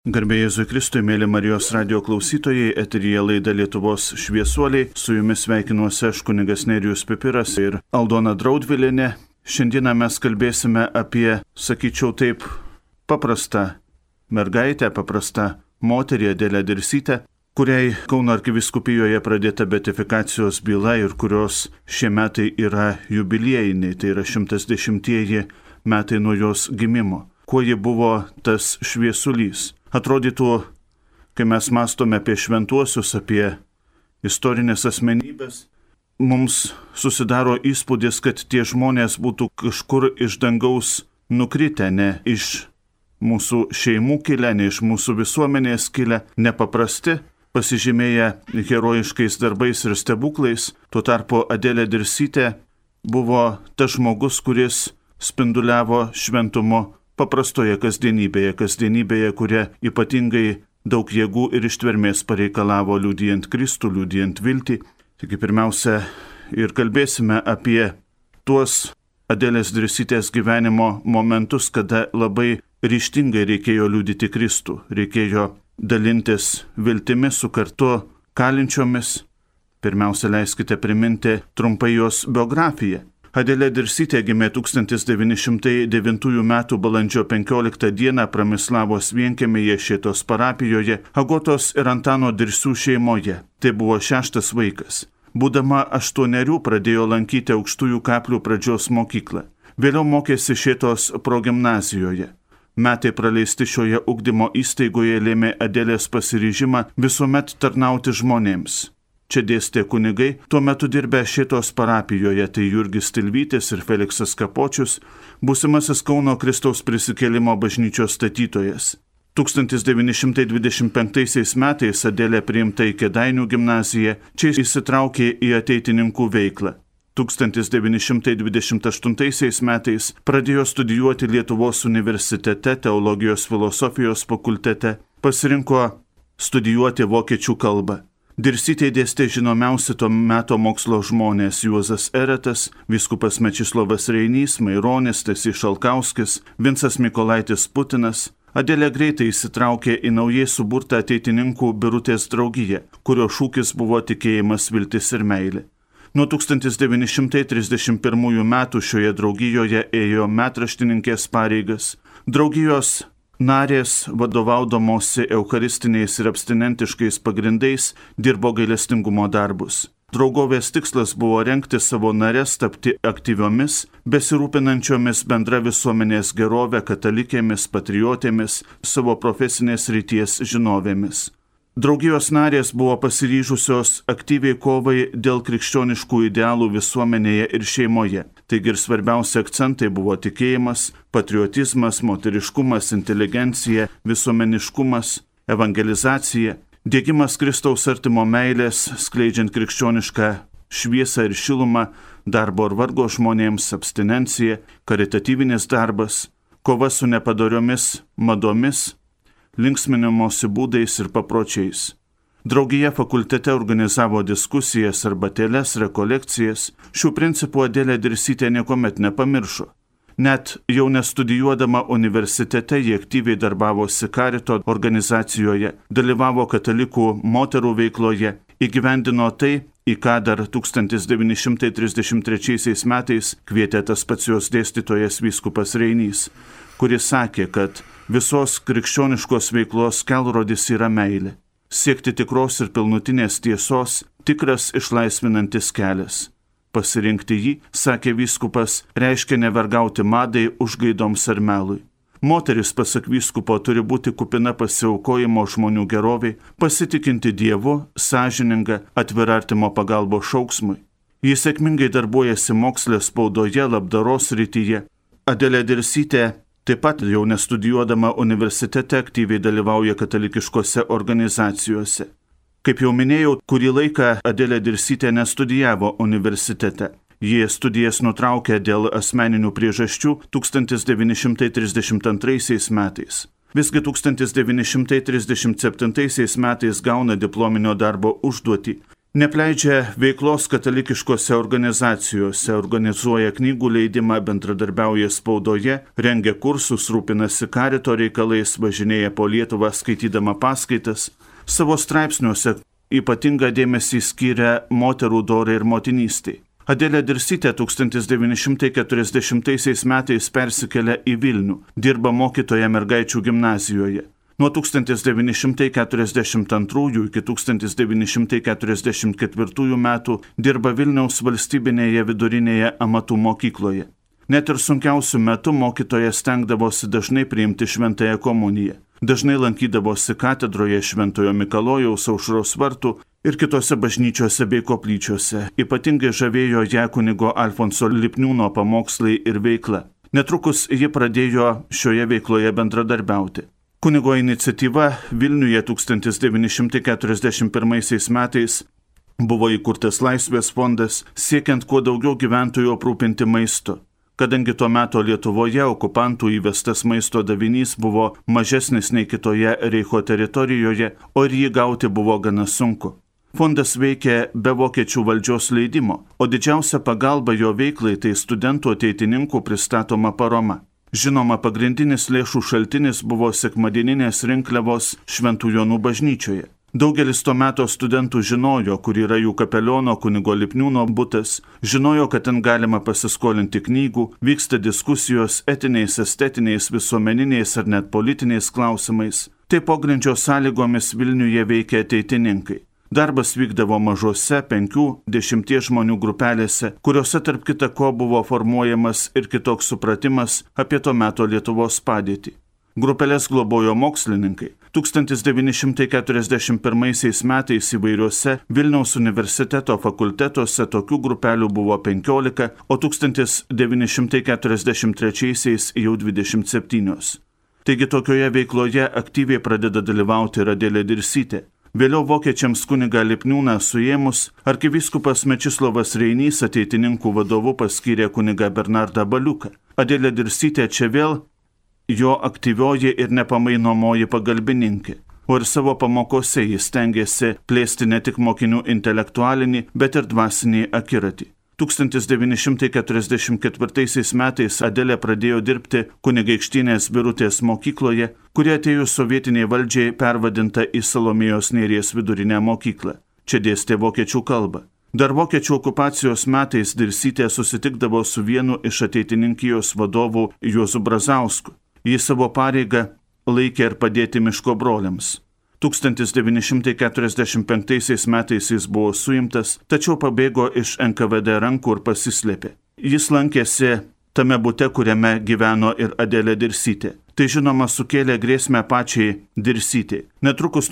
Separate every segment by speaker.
Speaker 1: Garbė Jėzui Kristui, mėly Marijos radio klausytojai, eteryje laida Lietuvos šviesuoliai. Su jumis sveikinuosi aš kunigas Nerijus Pipiras ir Aldona Draudvilienė. Šiandieną mes kalbėsime apie, sakyčiau taip, paprastą mergaitę, paprastą moterį Adelę Dirsytę, kuriai Kauno arkivyskupijoje pradėta beatifikacijos byla ir kurios šie metai yra jubiliejiniai, tai yra 110 metai nuo jos gimimo. Kuo ji buvo tas šviesulys? Atrodytų, kai mes mąstome apie šventuosius, apie istorinės asmenybės, mums susidaro įspūdis, kad tie žmonės būtų kažkur iš dangaus nukritę, ne iš mūsų šeimų kilę, ne iš mūsų visuomenės kilę, nepaprasti, pasižymėję herojiškais darbais ir stebuklais. Tuo tarpu Adelė Dirsytė buvo tas žmogus, kuris spinduliavo šventumo paprastoje kasdienybėje, kuria ypatingai daug jėgų ir ištvermės pareikalavo liudijant Kristų, liudijant viltį. Taigi pirmiausia ir kalbėsime apie tuos Adelės Dirsytės gyvenimo momentus, kada labai ryžtingai reikėjo liudyti Kristų, reikėjo dalintis viltimi su kartu kalinčiomis. Pirmiausia, leiskite priminti trumpai jos biografiją. Adelė Dirsytė gimė 1909 m. balandžio 15 d. Pramislavos vienkiemyje Šėtos parapijoje Agotos ir Antano Dirsių šeimoje. Tai buvo 6. vaikas. Būdama 8 pradėjo lankyti Aukštųjų Kaplių pradžios mokyklą. Vėliau mokėsi Šėtos progimnazijoje. Metai praleisti šioje ugdymo įstaigoje lėmė Adelės pasiryžimą visuomet tarnauti žmonėms. Čia dėstė kunigai, tuo metu dirbę Šėtos parapijoje, tai Jurgis Tilvytis ir Feliksas Kapočius, būsimasis Kauno Kristaus prisikėlimo bažnyčios statytojas. 1925 metais Adelė priimta į Kėdainių gimnaziją, čia įsitraukė į ateitininkų veiklą. 1928 metais pradėjo studijuoti Lietuvos universitete teologijos filosofijos fakultete, pasirinko studijuoti vokiečių kalbą. Dirsytė dėstė žinomiausi to meto mokslo žmonės Juozas Eretas, vyskupas Mečislovas Reinys, Maironis, Stasys Šalkauskis, Vincas Mykolaitis Putinas. Adelė greitai įsitraukė į naujai suburtą ateitininkų Birutės draugiją, kurio šūkis buvo tikėjimas, viltis ir meilė. Nuo 1931 metų šioje draugijoje ėjo metraštininkės pareigas. Draugijos narės, vadovaudamosi eucharistiniais ir abstinentiškais pagrindais, dirbo gailestingumo darbus. Draugovės tikslas buvo rengti savo nares tapti aktyviomis, besirūpinančiomis bendra visuomenės gerovę, katalikėmis, patriotėmis, savo profesinės ryties žinovėmis. Draugijos narės buvo pasiryžusios aktyviai kovai dėl krikščioniškų idealų visuomenėje ir šeimoje. Taigi ir svarbiausi akcentai buvo tikėjimas, patriotizmas, moteriškumas, inteligencija, visuomeniškumas, evangelizacija, diegimas Kristaus artimo meilės, skleidžiant krikščionišką šviesą ir šilumą, darbo ir vargo žmonėms, abstinencija, karitatyvinis darbas, kova su nepadoriomis madomis, linksminimosi būdais ir papročiais. Draugija fakultete organizavo diskusijas, arbatėles, rekolekcijas. Šių principų Adelė Dirsytė niekuomet nepamiršo. Net jau nestudijuodama universitete ji aktyviai darbavosi Karito organizacijoje, dalyvavo katalikų moterų veikloje, įgyvendino tai, į ką dar 1933 metais kvietė tas pats jos dėstytojas vyskupas Reinys, kuris sakė, kad visos krikščioniškos veiklos kelrodis yra meilė. Siekti tikros ir pilnutinės tiesos, tikras išlaisvinantis kelias. Pasirinkti jį, sakė vyskupas, reiškia nevergauti madai, užgaidoms ar melui. Moteris, pasak vyskupo, turi būti kupina pasiaukojimo žmonių geroviai, pasitikinti Dievu, sąžininga, atvira artimo pagalbos šauksmui. Jis sėkmingai darbuojasi moksle, spaudoje, labdaros srityje. Adelė Dirsytė taip pat jau nestudijuodama universitete aktyviai dalyvauja katalikiškose organizacijose. Kaip jau minėjau, kurį laiką Adelė Dirsytė nestudijavo universitete. Jie studijas nutraukė dėl asmeninių priežasčių 1932 metais. Visgi 1937 metais gauna diplominio darbo užduotį Nepleidžia veiklos katalikiškose organizacijose, organizuoja knygų leidimą, bendradarbiauja spaudoje, rengia kursus, rūpinasi karito reikalais, važinėja po Lietuvą skaitydama paskaitas. Savo straipsniuose ypatingą dėmesį skiria moterų dorai ir motinystei. Adelė Dirsytė 1940 metais persikelia į Vilnių, dirba mokytoja mergaičių gimnazijoje. Nuo 1942 iki 1944 metų dirba Vilniaus valstybinėje vidurinėje amatų mokykloje. Net ir sunkiausių metų mokytoja stengdavosi dažnai priimti šventąją komuniją. Dažnai lankydavosi katedroje Šventojo Mikalojaus Aušros vartų ir kitose bažnyčiose bei koplyčiose. Ypatingai žavėjo ją kunigo Alfonso Lipniūno pamokslai ir veikla. Netrukus ji pradėjo šioje veikloje bendradarbiauti. Kunigo iniciatyva Vilniuje 1941 metais buvo įkurtas Laisvės fondas, siekiant kuo daugiau gyventojų aprūpinti maistu. Kadangi tuo metu Lietuvoje okupantų įvestas maisto davinys buvo mažesnis nei kitoje Reicho teritorijoje, o ir jį gauti buvo gana sunku. Fondas veikė be vokiečių valdžios leidimo, o didžiausia pagalba jo veiklai tai studentų ateitininkų pristatoma paroma. Žinoma, pagrindinis lėšų šaltinis buvo sekmadieninės rinkliavos Šventų Jonų bažnyčioje. Daugelis to meto studentų žinojo, kur yra jų kapeliono kunigo Lipniūno butas, žinojo, kad ten galima pasiskolinti knygų, vyksta diskusijos etiniais, estetiniais, visuomeniniais ar net politiniais klausimais. Tai pogrindžio sąlygomis Vilniuje veikia ateitininkai. Darbas vykdavo mažose 5-10 žmonių grupelėse, kuriuose tarp kita ko buvo formuojamas ir kitoks supratimas apie to meto Lietuvos padėtį. Grupelės globojo mokslininkai. 1941 metais įvairiuose Vilniaus universiteto fakultetuose tokių grupelių buvo 15, o 1943 jau 27. Taigi tokioje veikloje aktyviai pradeda dalyvauti ir Adelė Dirsytė. Vėliau vokiečiams kunigą Lipniūną suėmus, arkivyskupas Mečislovas Reinys ateitininkų vadovu paskyrė kunigą Bernardą Baliuką. Adelė Dirsytė čia vėl jo aktyvioji ir nepamainomoji pagalbininkė, o ir savo pamokose jis stengiasi plėsti ne tik mokinių intelektualinį, bet ir dvasinį akiratį. 1944 metais Adelė pradėjo dirbti Kunigaikštienės Birutės mokykloje, kuri atėjus sovietiniai valdžiai pervadinta į Salomėjos Nėries vidurinę mokyklą. Čia dėstė vokiečių kalbą. Dar vokiečių okupacijos metais Dirsytė susitikdavo su vienu iš ateitininkijos vadovų Juozu Brazausku. Jis savo pareigą laikė ir padėti miško broliams. 1945 metais jis buvo suimtas, tačiau pabėgo iš NKVD rankų ir pasislėpė. Jis lankėsi tame bute, kuriame gyveno ir Adelė Dirsytė. Tai žinoma sukėlė grėsmę pačiai Dirsytei. Netrukus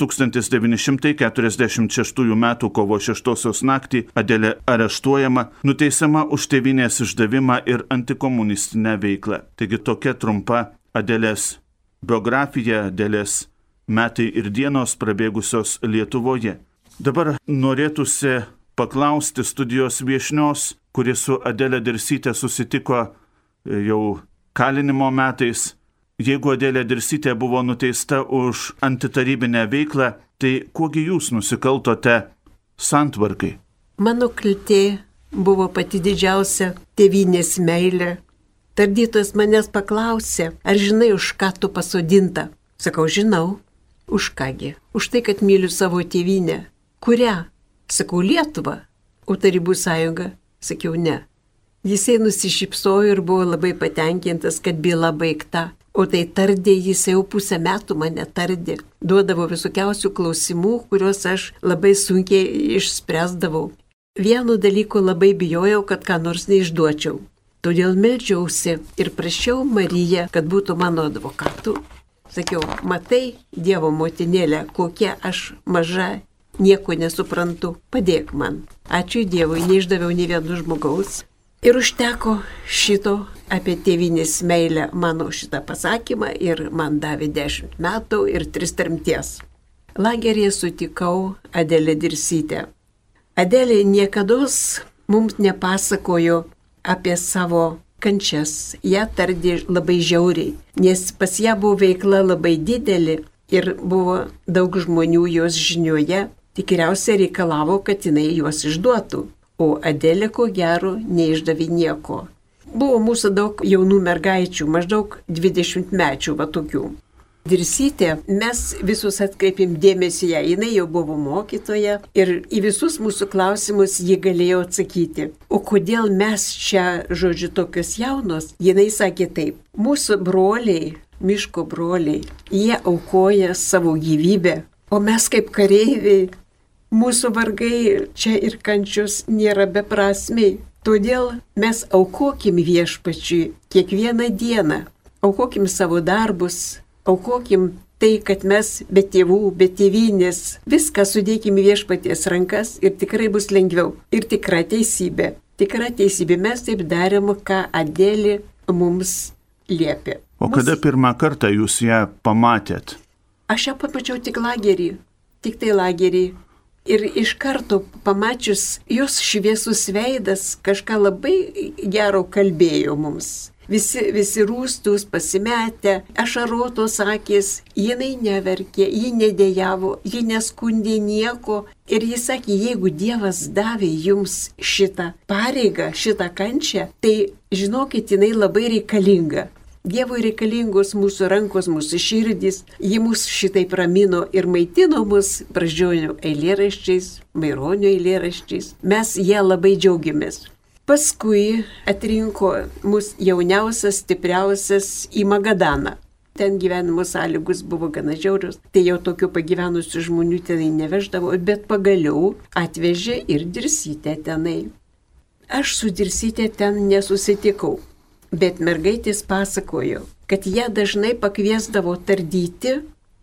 Speaker 1: 1946 m. kovo 6 naktį Adelė areštuojama, nuteisiama už tėvynės išdavimą ir antikomunistinę veiklą. Taigi tokia trumpa Adelės biografija, Adelės metai ir dienos prabėgusios Lietuvoje. Dabar norėtųsi paklausti studijos viešnios, kuri su Adelė Dirsytė susitiko jau kalinimo metais. Jeigu Adelė Dirsytė buvo nuteista už antitarybinę veiklą, tai kuogi jūs nusikaltote santvarkai?
Speaker 2: Mano kaltė buvo pati didžiausia tėvynės meilė. Tardytojas manęs paklausė, ar žinai, už ką tu pasodinta? Sakau, žinau. Už kągi? Už tai, kad myliu savo tėvynę. Kurią? Sakau, Lietuvą. O Tarybų sąjunga? Sakiau, ne. Jisai nusišypsojo ir buvo labai patenkintas, kad byla baigta. O tai tardė, jis jau pusę metų mane tardė. Duodavo visokiausių klausimų, kuriuos aš labai sunkiai išspręsdavau. Vienu dalyku labai bijojau, kad ką nors neišduočiau. Todėl meldžiausi ir prašiau Mariją, kad būtų mano advokatu. Sakiau, matai, Dievo motinėlė, kokia aš maža, nieko nesuprantu, padėk man. Ačiū Dievui, neišdaviau nei vieno žmogaus. Ir užteko šito apie tėvynės meilę mano šitą pasakymą ir man davė 10 metų ir 3 tremties. Lageryje sutikau Adelę Dirsytę. Adelė niekados mums nepasakojo apie savo kančias. Ją tardė labai žiauriai, nes pas ją buvo veikla labai didelė ir buvo daug žmonių jos žinioje. Tikriausiai reikalavo, kad jinai juos išduotų, o Adelė ko gero neišdavė nieko. Buvo mūsų daug jaunų mergaičių, maždaug 20 mečių va tokių. Dirsytė, mes visus atkreipėm dėmesį ją, jinai jau buvo mokytoja ir į visus mūsų klausimus ji galėjo atsakyti. O kodėl mes čia, žodžiu, tokios jaunos, jinai sakė taip, mūsų broliai, miško broliai, jie aukoja savo gyvybę, o mes kaip kareiviai, mūsų vargai čia ir kančios nėra beprasmiai. Todėl mes aukokim viešpačiui kiekvieną dieną, aukokim savo darbus, aukokim tai, kad mes be tėvų, be tėvynės, viską sudėkim į viešpaties rankas ir tikrai bus lengviau. Ir tikra teisybė. Tikra teisybė. Mes taip darėm, ką Adelė mums liepė.
Speaker 1: O kada pirmą kartą jūs ją pamatėt?
Speaker 2: Aš ją pamačiau tik lagerį. Tik tai lagerį. Ir iš karto pamačius jos šviesus veidas kažką labai gero kalbėjo mums. Visi rūstus, pasimetę, ašarotos akis, jinai neverkė, ji nedėjavo, ji neskundė nieko. Ir jis sakė, jeigu Dievas davė jums šitą pareigą, šitą kančią, tai žinokit, jinai labai reikalinga. Dievui reikalingos mūsų rankos, mūsų širdys, ji mus šitai ramino ir maitino mus Brazdžionio eilėraščiais, Maironio eilėraščiais. Mes ją labai džiaugiamės. Paskui atrinko mus jauniausias, stipriausias į Magadaną. Ten gyvenimo sąlygos buvo gana žiaurios, tai jau tokių pagyvenusių žmonių tenai neveždavo, bet pagaliau atvežė ir Dirsytę tenai. Aš su Dirsytė ten nesusitikau. Bet mergaitės pasakojo, kad ją dažnai pakviesdavo tardyti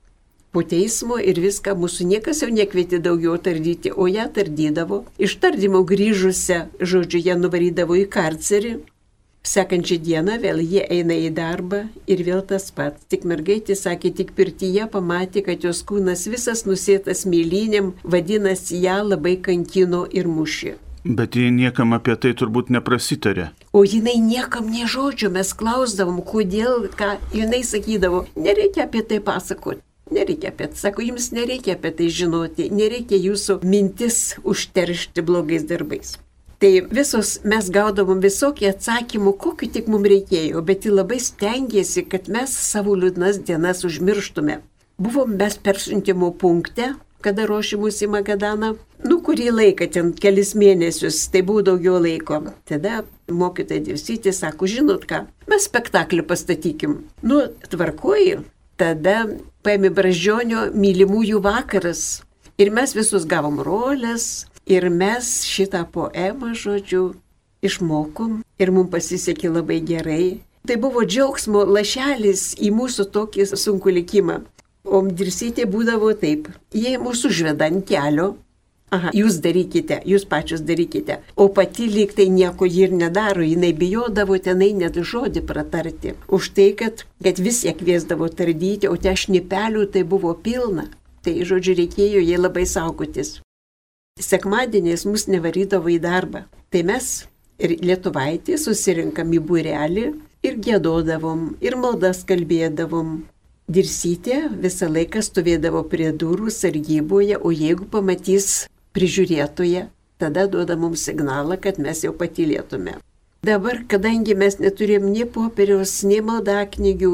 Speaker 2: po teismo ir viską, mūsų niekas jau nekvietė daugiau tardyti, o ją tardydavo. Iš tardymo grįžusią, žodžiu, ją nuvarydavo į karcerį. Sekančią dieną vėl jie eina į darbą ir vėl tas pats. Tik mergaitė sakė, tik pirtyje pamatė, kad jos kūnas visas nusėtas mėlynėm, vadinasi, ją labai kankino ir mušė.
Speaker 1: Bet jie niekam apie tai turbūt neprasitarė.
Speaker 2: O jinai niekam nė žodžio, mes klausdavom, kodėl, ką jinai sakydavo, nereikia apie tai pasakoti, nereikia apie tai, sako, jums nereikia apie tai žinoti, nereikia jūsų mintis užteršti blogais darbais. Tai visos mes gaudavom visokį atsakymų, kokiu tik mums reikėjo, bet ji labai stengiasi, kad mes savo liūdnas dienas užmirštume. Buvom mes persiuntimo punkte, kada ruošimus į Magadaną, kurį laiką, ten kelis mėnesius, tai buvo daugiau laiko. Tada mokytoja Dirsytė sako, žinot ką, mes spektaklį pastatykim. Tvarkoji, tada paėmė Brazdžionio mylimųjų vakaras. Ir mes visus gavom rolės, ir mes šitą poemą, žodžiu, išmokom, ir mums pasisekė labai gerai. Tai buvo džiaugsmo lašelis į mūsų tokį sunkų likimą. O Dirsytė būdavo taip, jie mūsų užveda ant kelio, jūs darykite, jūs pačius darykite, o pati lyg tai nieko ji ir nedaro, jinai bijodavo tenai net žodį pratarti, už tai, kad vis ją kviesdavo tardyti, o te šnipelių tai buvo pilna, tai žodžiu reikėjo jai labai saugotis. Sekmadieniais mus nevarydavo į darbą, tai mes ir lietuvaitį susirinkam į būrelį ir giedodavom, ir maldas kalbėdavom. Dirsytė visą laiką stovėdavo prie durų sargyboje, o jeigu pamatys prižiūrėtoje, tada duoda mums signalą, kad mes jau patylėtume. Dabar, kadangi mes neturėjom nei popieriaus, nei maldaknygių,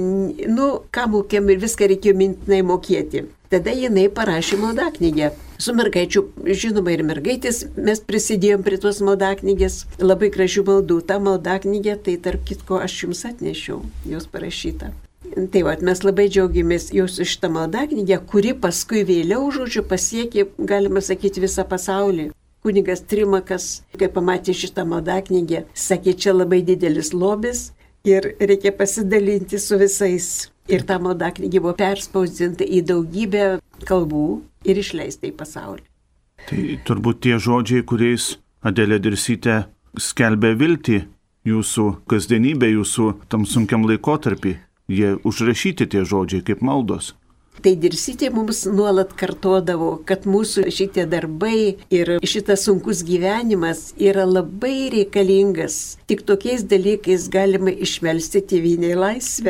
Speaker 2: ką mokėm ir viską reikėjo mintinai mokėti, tada jinai parašė maldaknygę. Su mergaičiu, žinoma, ir mergaitės mes prisidėjom prie tos maldaknygės, labai gražių maldų. Ta maldaknygė, tai tarp kitko aš jums atnešiau, jos parašyta. Tai mes labai džiaugiamės jūsų šitą maldaknygę, kuri paskui vėliau, žodžiu, pasiekė, galima sakyti, visą pasaulį. Kunigas Trimakas, kai pamatė šitą maldaknygę, sakė, čia labai didelis lobis ir reikia pasidalinti su visais. Ir ta maldaknygė buvo perspausdinta į daugybę kalbų ir išleista į pasaulį.
Speaker 1: Tai turbūt tie žodžiai, kuriais Adelė Dirsytė skelbė viltį jūsų kasdienybė, jūsų tam sunkiam laikotarpį. Jie užrašyti tie žodžiai kaip maldos.
Speaker 2: Tai Dirsytė mums nuolat kartodavo, kad mūsų šitie darbai ir šitas sunkus gyvenimas yra labai reikalingas. Tik tokiais dalykais galima išmelsti tėvynei laisvę.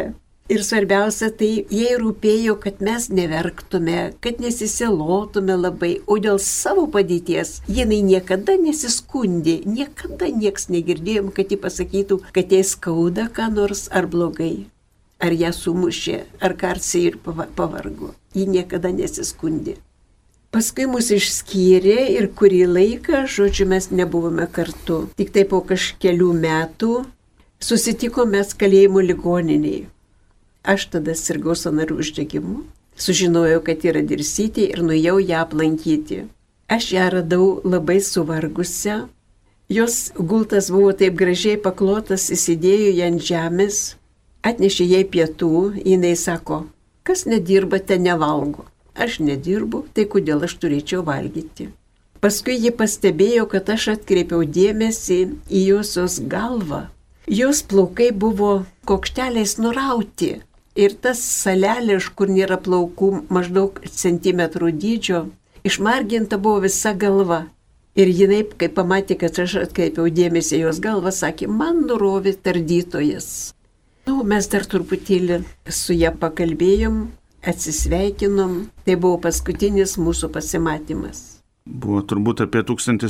Speaker 2: Ir svarbiausia, tai jai rūpėjo, kad mes neverktume, kad nesisilotume labai, o dėl savo padėties jinai niekada nesiskundė, niekada nieks negirdėjom, kad ji pasakytų, kad jai skauda ką nors ar blogai, ar ją sumušė, ar karsiai ir pavargo. Ji niekada nesiskundė. Paskui mus išskyrė ir kurį laiką, žodžiu, mes nebuvome kartu. Tik tai po kažkelių metų susitikome kalėjimo ligoninėje. Aš tada sirgau sąnarių uždegimu, sužinojau, kad yra Dirsytė ir nuėjau ją aplankyti. Aš ją radau labai suvargusią, jos gultas buvo taip gražiai paklotas, įsidėjo ją ant žemės, atnešė jai pietų, jinai sako, kas nedirba, te nevalgo. Aš nedirbu, tai kodėl aš turėčiau valgyti. Paskui ji pastebėjo, kad aš atkreipiau dėmesį į josios galvą. Jos plaukai buvo kokšteliais nurauti. Ir tas salelė, iš kur nėra plaukų, maždaug centimetrų dydžio, išmarginta buvo visa galva. Ir jinai, kai pamatė, kad aš atkreipiau dėmesį jos galvą, sakė, man nurovė tardytojas. Mes dar truputėlį su ją pakalbėjom, atsisveikinom, tai buvo paskutinis mūsų pasimatymas.
Speaker 1: Buvo turbūt apie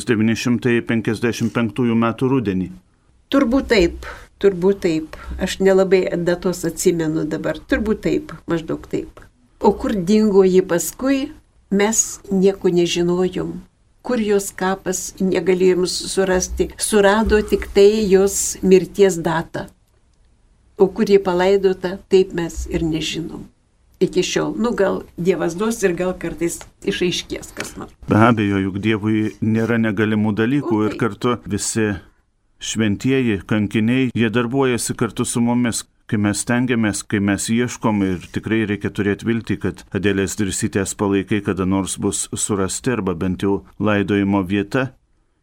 Speaker 1: 1955 metų rudenį.
Speaker 2: Turbūt taip. Aš nelabai datos atsimenu dabar. Turbūt taip, maždaug taip. O kur dingo ji paskui, mes nieko nežinojom. Kur jos kapas, negalėjom surasti. Surado tik tai jos mirties datą. O kur ji palaidota, taip mes ir nežinom. Iki šiol. Gal Dievas duos ir gal kartais išaiškės kas nors.
Speaker 1: Be abejo, juk Dievui nėra negalimų dalykų ir kartu visi šventieji, kankiniai, jie darbuojasi kartu su mumis, kai mes stengiamės, kai mes ieškom ir tikrai reikia turėti viltį, kad Adelės Dirsytės palaikai kada nors bus surasti arba bent jau laidojimo vieta.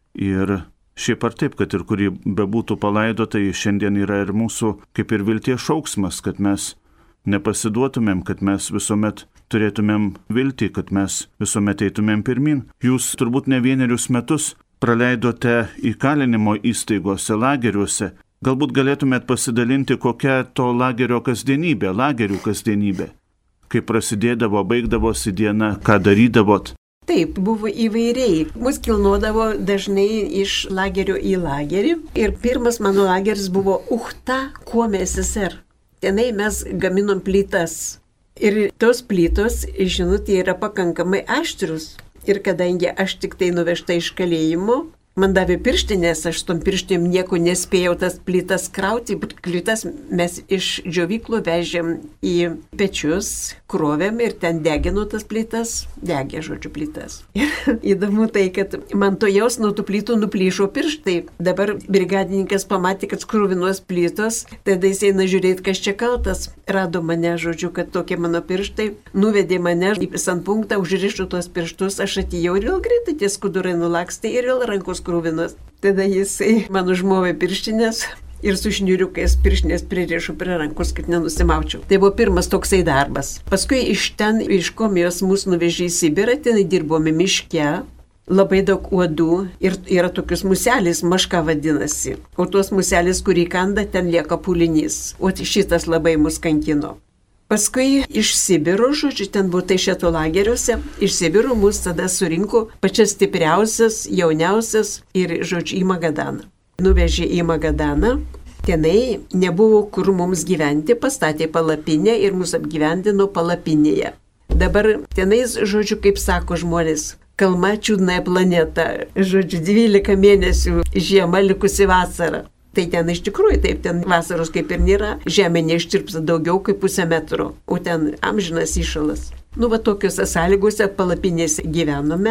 Speaker 1: Ir šiaip ar taip, kad ir kuri bebūtų palaidota, tai šiandien yra ir mūsų kaip ir vilties šauksmas, kad mes nepasiduotumėm, kad mes visuomet turėtumėm viltį, kad mes visuomet eitumėm pirmin. Jūs turbūt ne vienerius metus praleidote įkalinimo įstaigose, lageriuose. Galbūt galėtumėt pasidalinti, kokia to lagerio kasdienybė, lagerių kasdienybė. Kai prasidėdavo, baigdavosi diena, ką darydavot?
Speaker 2: Taip, buvo įvairiai. Mus kilnodavo dažnai iš lagerio į lagerį. Ir pirmas mano lageris buvo Uchta, Kuome SSR. Tenai mes gaminom plytas. Ir tos plytos, žinot, yra pakankamai aštrus. Ir kadangi aš tik tai nuvežta iš kalėjimo, man davė pirštinės, aš tom pirštinėm nieko nespėjau tas plytas krauti. Plytas mes iš džiovyklų vežėm į pečius, krovėm ir ten degino tas plytas, degė, žodžiu, plytas. Ir įdomu tai, kad man to jaus nuo tų plytų nuplyšo pirštai. Dabar brigadininkas pamatė, kad skruvinos plytos, tada jis eina žiūrėti, kas čia kaltas. Rado mane, žodžiu, kad tokie mano pirštai, nuvedė mane į sanpunktą, užrišo tuos pirštus, aš atėjau ir vėl greitai tie skudurai nulakstė ir vėl rankos krūvinos. Tada jisai man užmovė pirštinės ir su šniuriukais pirštinės pririšo prie rankos, kad nenusimaučiau. Tai buvo pirmas toksai darbas. Paskui iš ten, iš Komijos mus nuvežė į Sibirą, ten dirbome miške, labai daug uodų ir yra tokius muselis, maška vadinasi. O tuos muselis, kurį kanda, ten lieka pūlinys. O šitas labai mus kankino. Paskui iš Sibiro, žodžiu, ten buvo Taišeto lageriuose, iš Sibiro mus tada surinko pačias stipriausias, jauniausias ir, žodžiu, į Magadaną. Nuvežė į Magadaną, tenai nebuvo kur mums gyventi, pastatė palapinę ir mus apgyvendino palapinėje. Dabar tenais, žodžiu, kaip sako žmonės, kalma čiudnąją planetą, žodžiu, 12 mėnesių žiema likusi vasara. Tai ten iš tikrųjų taip, ten vasaros kaip ir nėra, žemė neištirpsta daugiau kaip 0,5 metro, o ten amžinas įšalas. Va tokiuose sąlygose palapinėse gyvenome,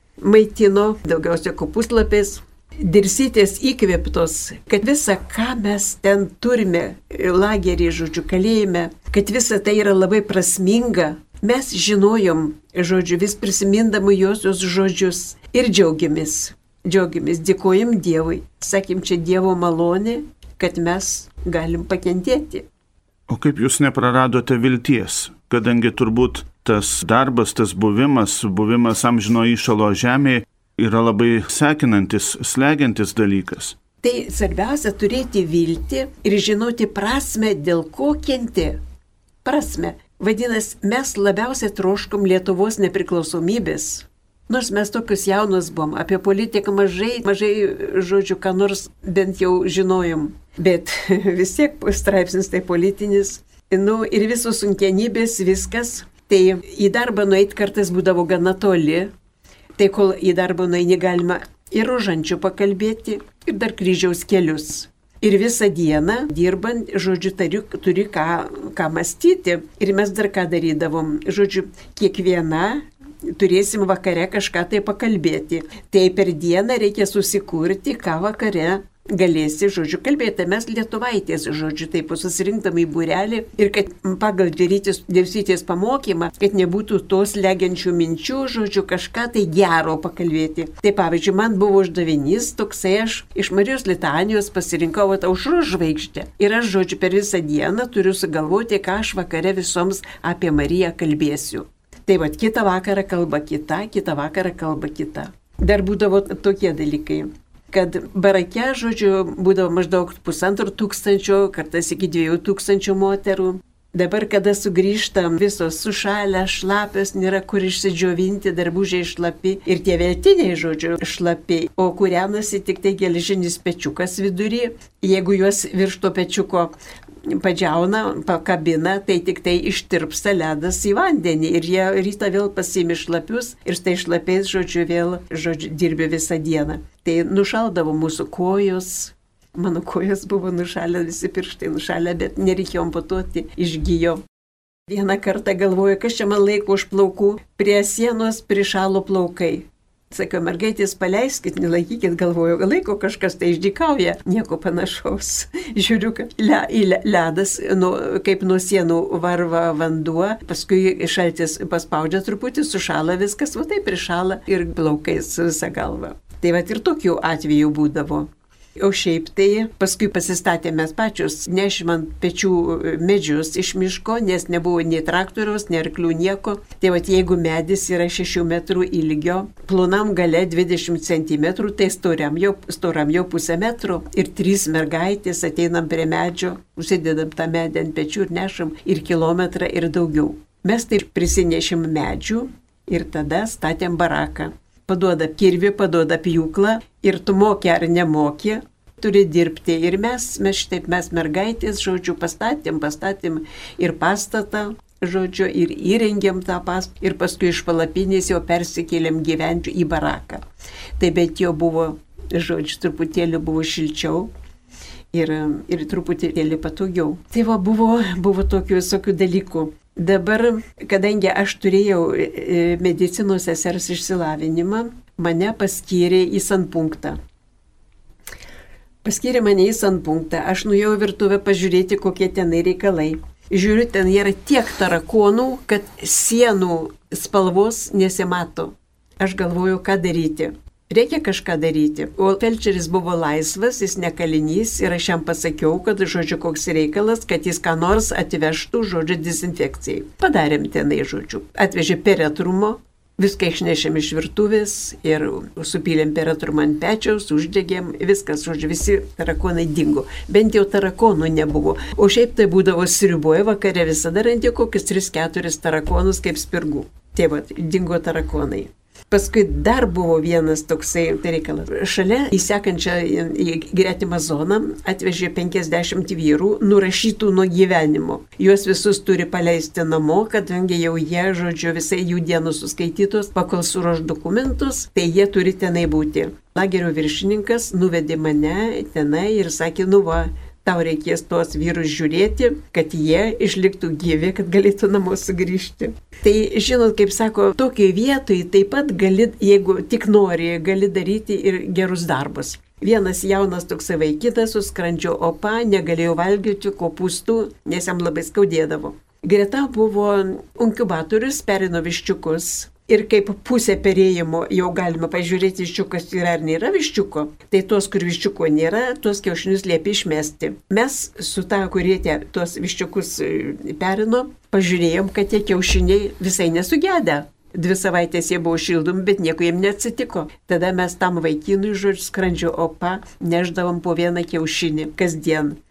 Speaker 2: maitino daugiausia kopūstlapiais. Dirsytės įkvėptos, kad visa, ką mes ten turime, lagerį, žodžiu, kalėjime, kad visa tai yra labai prasminga. Mes žinojom, žodžiu, vis prisimindami josios žodžius ir džiaugiamės. Dėkojam Dievui. Sakym, čia Dievo malonė, kad mes galim pakentėti.
Speaker 1: O kaip jūs nepraradote vilties, kadangi turbūt tas darbas, tas buvimas amžino įšalo žemėje yra labai sekinantis, slegiantis dalykas.
Speaker 2: Tai svarbiausia turėti viltį ir žinoti prasme, dėl ko kenti. prasme. Vadinasi, mes labiausiai troškom Lietuvos nepriklausomybės. Nors mes tokius jaunus buvom, apie politiką mažai, žodžiu, ką nors bent jau žinojom. Bet vis tiek straipsnis tai politinis. Ir visos sunkienybės, viskas. Tai į darbą nueiti kartais būdavo gana toli. Tai kol į darbą nueini galima ir rožančių pakalbėti, ir dar kryžiaus kelius. Ir visą dieną dirbant, žodžiu, turi ką mąstyti. Ir mes dar ką darydavom. Žodžiu, kiekviena turėsim vakare kažką tai pakalbėti. Tai per dieną reikia susikurti, ką vakare galėsi, žodžiu, kalbėti. Mes lietuvaitės, žodžiu, taip susirinktam į būrelį ir kad pagal Dievytės pamokymą, kad nebūtų tos legiančių minčių, žodžiu, kažką tai gero pakalbėti. Tai pavyzdžiui, man buvo uždavinys toksai, aš iš Marijos litanijos pasirinkau aušros žvaigždę. Ir aš, žodžiu, per visą dieną turiu sugalvoti, ką aš vakare visoms apie Mariją kalbėsiu. Tai va, kitą vakarą kalba kita, kitą vakarą kalba kita. Dar būdavo tokie dalykai. Kad barake, žodžiu, būdavo maždaug 1500, kartais iki 2000 moterų. Dabar, kada sugrįžtam, visos sušalę, šlapios, nėra kur išsidžiovinti, darbužiai šlapi ir tie veltiniai, žodžiu, šlapi, o kūrenasi tik tai geležinis pečiukas vidury. Jeigu juos virš to pečiuko padžiauna, pakabina, tai tik tai ištirpsta ledas į vandenį ir jie rytą vėl pasiimi šlapius ir štai šlapiais, žodžiu, vėl, žodžiu, dirbi visą dieną. Tai nušaldavo mūsų kojos, mano kojos buvo nušalę, visi pirštai nušalę, bet nereikėjo amputuoti, išgijo. Vieną kartą galvoju, kas čia man laiko už plaukų, prie sienos prišalo plaukai. Sakiau, mergaitės, paleiskit, nelaikykit, galvoju, laiko kažkas tai išdykauja, nieko panašaus. Žiūriu, kad ledas, kaip nuo sienų varva vanduo, paskui šaltis paspaudžia truputį, sušala viskas, va taip prišala ir plaukais visą galvą. Tai va ir tokių atvejų būdavo. O šiaip tai paskui pasistatėme mes pačius, nešim ant pečių medžius iš miško, nes nebuvo nei traktoriaus, nei arklių nieko. Tai vat jeigu medis yra 6 metrų ilgio, plonam gale 20 cm, tai storam jau pusę metro ir 3 mergaitės ateinam prie medžio, užsidedam tą medį ant pečių ir nešam ir kilometrą ir daugiau. Mes taip prisinešim medžių ir tada statėm baraką. Paduoda kirvį, paduoda pjūklą ir tu moki ar nemoki, turi dirbti. Ir mes mergaitės, žodžiu, pastatėm ir pastatą, žodžiu, ir įrengėm tą pastatą ir paskui iš palapinės jau persikėlėm gyventi į baraką. Tai bet jau buvo, žodžiu, truputėlį buvo šilčiau ir truputėlį patogiau. Tai va buvo tokių visokių dalykų. Dabar, kadangi aš turėjau medicinos sesers išsilavinimą, mane paskyrė į sanpunktą. Aš nuėjau į virtuvę pažiūrėti, kokie tenai reikalai. Žiūriu, ten yra tiek tarakonų, kad sienų spalvos nesimato. Aš galvoju, ką daryti. Reikia kažką daryti. O felčeris buvo laisvas, jis ne kalinys ir aš jam pasakiau, kad, žodžiu, koks reikalas, kad jis ką nors atvežtų, žodžiu, dezinfekcijai. Padarėm tenai, žodžiu. Atvežė peretrumo, viską išnešėm iš virtuvės ir supylėm peretrumą ant pečiaus, uždegėm, viskas, žodžiu, visi tarakonai dingo. Bent jau tarakonų nebuvo. O šiaip tai būdavo sriuboje vakare visada randi kokius 3-4 tarakonus kaip spirgų. Tai va, dingo tarakonai. Paskui dar buvo vienas toksai reikalas. Šalia į sekančią gretimą zoną atvežė 50 vyrų, nurašytų nuo gyvenimo. Juos visus turi paleisti namo, kadangi jau jie, žodžiu, visai jų dienos suskaitytos, pakol suruoš dokumentus, tai jie turi tenai būti. Lagerio viršininkas nuvedė mane tenai ir sakė, nu va, tau reikės tuos vyrus žiūrėti, kad jie išliktų gyvi, kad galėtų namo sugrįžti. Tai, žinot, kaip sako, tokiai vietoj taip pat gali, jeigu tik nori, gali daryti ir gerus darbus. Vienas jaunas toksai vaikitas su skrandžio opa negalėjo valgyti kopūstų, nes jam labai skaudėdavo. Greta buvo inkubatorius, perino viščiukus. Ir kaip pusė perėjimo jau galima pažiūrėti, viščiukas yra ar nėra viščiuko, tai tuos, kur viščiuko nėra, tuos kiaušinius liepia išmesti. Mes su tą, kurie tuos viščiukus perino, pažiūrėjom, kad tie kiaušiniai visai nesugedę. 2 savaitės jie buvo šildomi, bet nieko jiem neatsitiko. Tada mes tam vaikinui, žodžiu, skrandžio opa, nešdavom po 1 kiaušinį kasdien.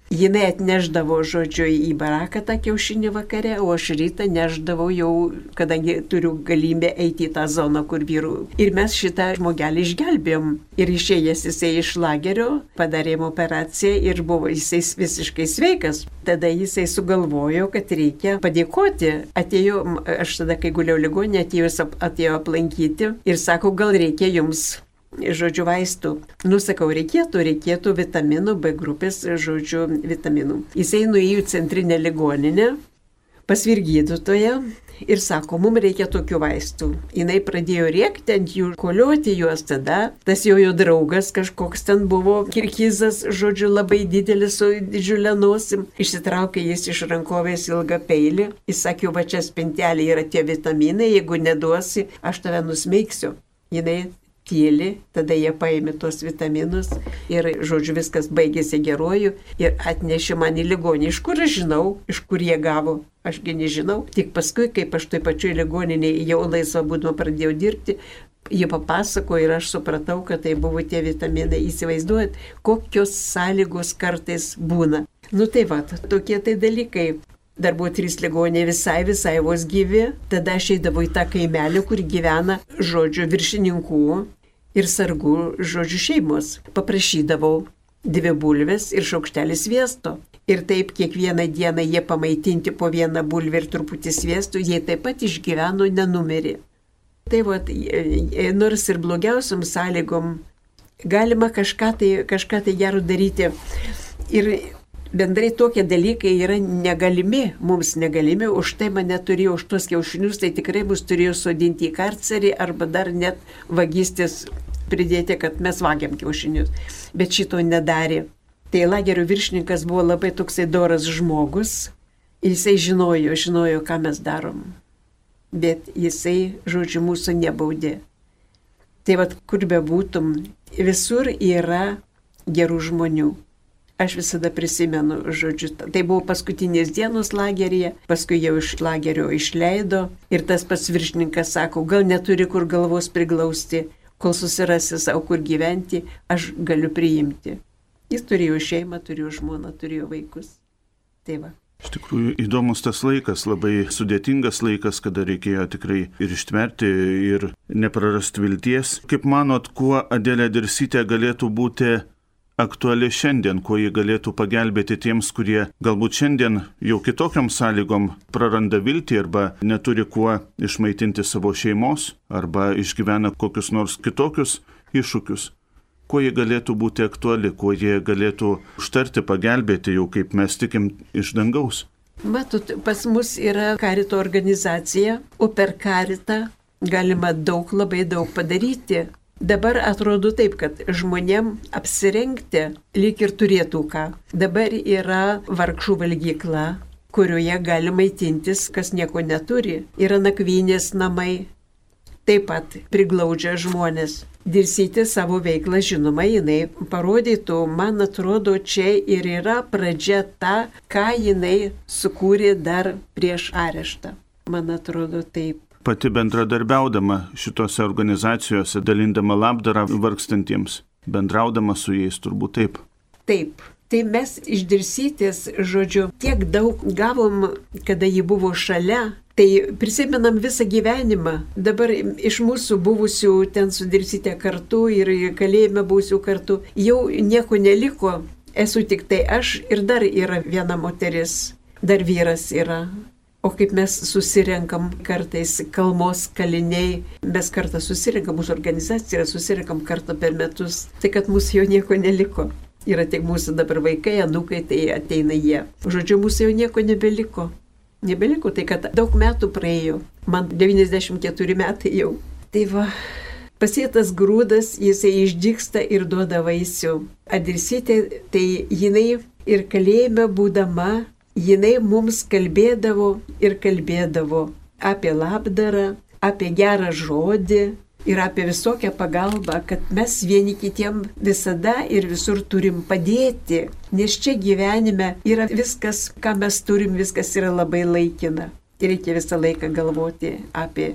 Speaker 2: Jinai atneždavo, žodžiu, į baraką tą kiaušinį vakare, o aš rytą neždavau jau, kadangi turiu galimybę eiti į tą zoną, kur vyrų. Ir mes šitą žmogelį išgelbėjom. Ir išėjęs jisai iš lagerio, padarėm operaciją ir buvo jisai visiškai sveikas. Tada jisai sugalvojo, kad reikia padėkoti. Atėjo, aš tada, kai guliau ligoninėje, atėjo aplankyti ir sako, gal reikia jums, žodžiu, vaistų. Nusakau, reikėtų vitaminų, B grupės, žodžiu, vitaminų. Jisai nuėjo į centrinę ligoninę pas vyrgydytoją ir sako, mums reikia tokių vaistų. Jinai pradėjo rėkti ant jų, kolioti juos tada. Tas jo draugas kažkoks ten buvo, kirgizas, žodžiu, labai didelis su didžiulė nosim. Išsitraukė jis iš rankovės ilgą peilį. Jis sakė, va čia spintelė yra tie vitaminai, jeigu neduosi, aš tave nusmeigsiu. Jinai tyli, tada jie paėmė tos vitaminus ir, žodžiu, viskas baigėsi geruoju ir atnešė man į ligoninę. Iš kur aš žinau, iš kur jie gavo? Ašgi nežinau. Tik paskui, kaip aš toj pačioj ligoninėje jau laisvą būdama pradėjau dirbti, jie papasakojo ir aš supratau, kad tai buvo tie vitaminai. Įsivaizduojat, kokios sąlygos kartais būna. Nu tai va, tokie tai dalykai. Dar buvo 3 ligoniai visai vos gyvi. Tada aš eidavau į tą kaimelį, kur gyvena, žodžiu, viršininkų ir sargų, žodžiu, šeimos. Paprašydavau 2 bulves ir šaukštelį sviesto. Ir taip kiekvieną dieną jie pamaitinti po 1 bulvę ir truputį sviestų, jie taip pat išgyveno, nenumirė. Tai va, nors ir blogiausiam sąlygom galima kažką tai gero daryti. Ir bendrai tokie dalykai yra negalimi, mums negalimi, už tai mane turėjo, už tos kiaušinius, tai tikrai mus turėjo sodinti į karcerį arba dar net vagystės pridėti, kad mes vagiam kiaušinius. Bet šito nedarė. Tai lagerio viršininkas buvo labai toksai doras žmogus. Jisai žinojo, ką mes darom. Bet jisai, žodžiu, mūsų nebaudė. Tai vad, kur bebūtum, visur yra gerų žmonių. Aš visada prisimenu, žodžiu, tai buvo paskutinės dienos lageryje, paskui jau iš lagerio išleido ir tas pats viršininkas sako, gal neturi kur galvos priglausti, kol susirasi savo kur gyventi, aš galiu priimti. Jis turėjo šeimą, turėjo žmoną, turėjo vaikus. Tai va.
Speaker 1: Iš tikrųjų, įdomus tas laikas, labai sudėtingas laikas, kada reikėjo tikrai ir ištverti, ir neprarasti vilties. Kaip manot, kuo Adelė Dirsytė galėtų būti aktuali šiandien, kuo ji galėtų pagelbėti tiems, kurie galbūt šiandien jau kitokiam sąlygom praranda viltį arba neturi kuo išmaitinti savo šeimos arba išgyvena kokius nors kitokius iššūkius. Kuo ji galėtų būti aktuali, kuo ji galėtų užtarti, pagelbėti jau, kaip mes tikim, iš dangaus.
Speaker 2: Matot, pas mus yra karito organizacija, o per karitą galima labai daug padaryti. Dabar atrodo taip, kad žmonėm apsirengti lyg ir turėtų ką. Dabar yra vargšų valgykla, kurioje gali maitintis, kas nieko neturi. Yra nakvynės namai, taip pat priglaudžia žmonės. Dirsytė savo veiklą, žinoma, jinai parodytų, man atrodo, čia ir yra pradžia ta, ką jinai sukūrė dar prieš areštą. Man atrodo taip.
Speaker 1: Pati bendradarbiaudama šitose organizacijose, dalindama labdarą vargstantiems, bendraudama su jais, turbūt taip.
Speaker 2: Taip. Tai mes iš Dirsytės, žodžiu, tiek daug gavom, kada ji buvo šalia, tai prisimenam visą gyvenimą. Dabar iš mūsų buvusių ten su Dirsyte kartu ir kalėjime buvusių kartu jau nieko neliko. Esu tik tai aš ir dar yra viena moteris, dar vyras yra. O kaip mes susirenkam kartais kalmos kaliniai, mes kartą susirenkam, mūsų organizacija susirenkam kartą per metus, tai kad mūsų jau nieko neliko. Yra tik mūsų dabar vaikai, anūkai, tai ateina jie. Žodžiu, mūsų jau nieko nebeliko. Nebeliko, tai kad daug metų praėjo. Man 94 metai jau. Tai va, pasėtas grūdas, jisai išdygsta ir duoda vaisių. Dirsytė, tai jinai ir kalėjime būdama, jinai mums kalbėdavo apie labdarą, apie gerą žodį ir apie visokią pagalbą, kad mes vieni kitiem visada ir visur turim padėti, nes čia gyvenime yra viskas, ką mes turim, viskas yra labai laikina. Ir reikia visą laiką galvoti apie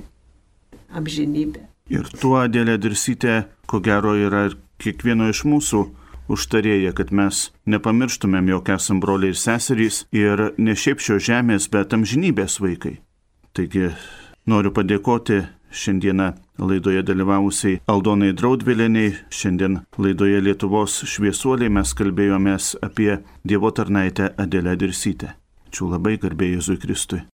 Speaker 2: amžinybę.
Speaker 1: Ir tuo Adelė Dirsytė, ko gero, yra kiekvieno iš mūsų užtarėja, kad mes nepamirštumėm, jog esam broliai ir seserys ir ne šiaip šios žemės, bet amžinybės vaikai. Taigi noriu padėkoti šiandieną laidoje dalyvavusiai Aldonai Draudvilienei. Šiandien laidoje Lietuvos šviesuoliai mes kalbėjomės apie Dievo tarnaitę Adelę Dirsytę. Ačiū labai, garbė Jėzui Kristui.